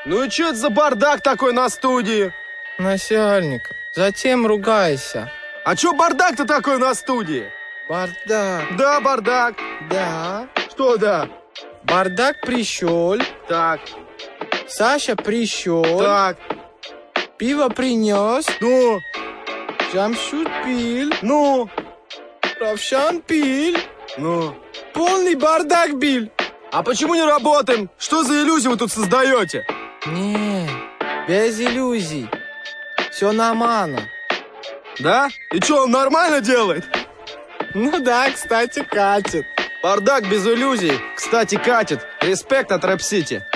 Ну и что это за бардак такой на студии? Начальник, затем ругайся. А чё бардак-то такой на студии? Бардак. Да, бардак. Да. Что да? Бардак пришел. Так, Саша пришел. так, Пиво принес. ну, Джамшут пил. ну, Равшан пил. ну. Полный бардак бил. А почему не работаем? Что за иллюзии вы тут создаете? Не, без иллюзий. Все нормально. Да? И чё, он нормально делает? Ну да, кстати, катит. Бардак без иллюзий, кстати, катит. Респект от Рэп-Сити.